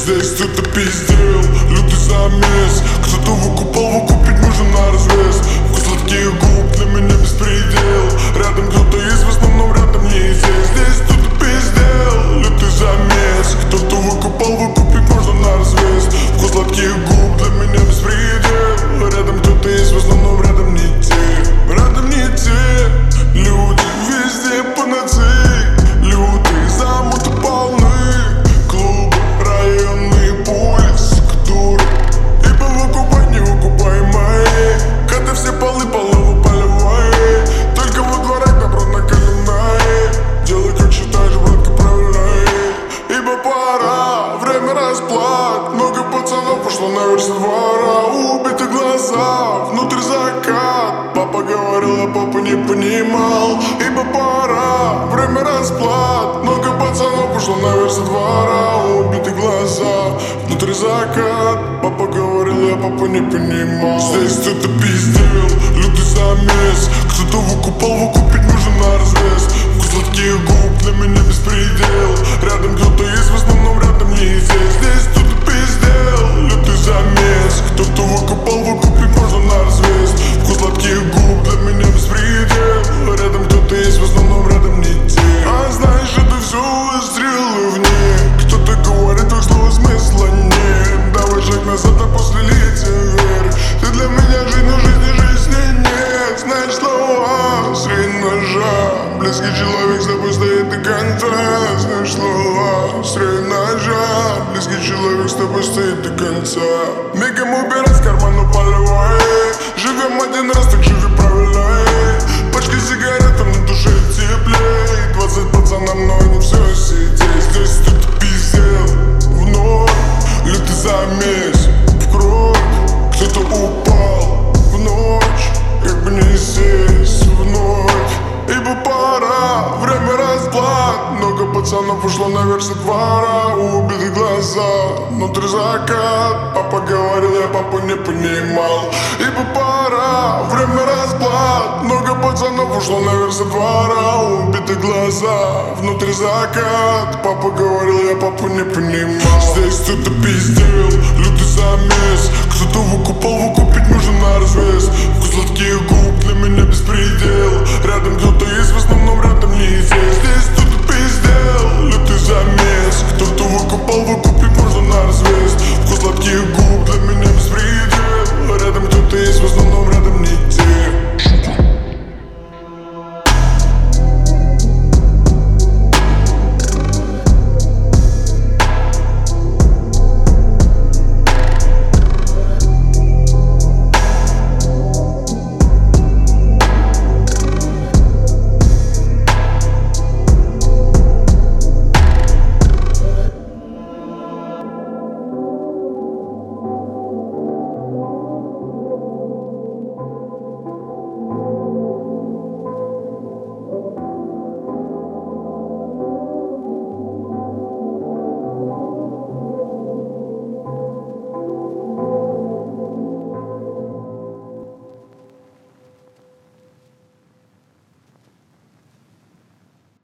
Здесь кто-то пиздел, лютый замес. Кто-то выкупал, выкупить можно на развес. Вкус сладких губ для меня беспредел. Рядом кто-то есть, в основном рядом не здесь. Здесь кто-то пиздел, лютый замес. Кто-то выкупал, выкупить можно на развес. Вкус сладких губ для меня беспредел. Рядом кто-то есть, в основном рядом не те. Рядом не те. Люди везде панацеи. Лютые замуты полны. Клубы, районные полис, культуры. Ибо выкупай, не выкупай мои. Когда все полы половые. Только во дворах добро накаленное. Делай как считаешь, братка, правильно. Ибо пора, время расплат. Много пацанов пошло наверх со двора. Убиты глаза, внутрь закат. Папа говорил, а папа не понимал. Ибо пора, время расплат. Много пацанов пошло наверх со двора. Убиты глаза, внутри закат. Папа говорил, а папа не понимал. Здесь кто-то пиздел, лютый замес. Кто-то выкупал, выкупить можно на развес. Вкус сладких губ для меня беспредел. Рядом кто-то есть, в основном рядом не здесь. Здесь кто-то пиздел, лютый замес. Кто-то выкупал, выкупить можно на развес. Вкус сладких губ для меня беспредел. Рядом кто-то есть, в основном рядом не те. А знаешь, это все выстрелы вне. Кто-то говорит, так слова смысла нет. Давай шаг назад, а после лети вверх. Ты для меня жизнь, но жизни нет. Знаешь слова, средь ножа. Близкий человек с тобой стоит до конца. Знаешь слова, средь ножа. Близкий человек с тобой стоит до конца. Мигом убирать карману полевой. Живем один раз, так живи правильно. Пачка сигарет, на душе теплей. 20 пацанам, но не все сидеть. Здесь кто-то пиздел вновь. Лютый замес в кровь. Кто-то упал в ночь. Как бы не сесть вновь. Ибо пора, время расплат. Много пацанов ушло наверх со двора. Убиты глаза, внутри закат. Папа говорил, я папу не понимал. Ибо пора, время расплат. Много пацанов ушло наверх со двора. Убиты глаза, внутри закат. Папа говорил, я папу не понимал. Здесь кто-то пиздел, лютый замес. Кто-то выкупал, выкупить можно на развес. Вкус сладких губ для меня беспредел. Рядом кто-то есть, в основном рядом не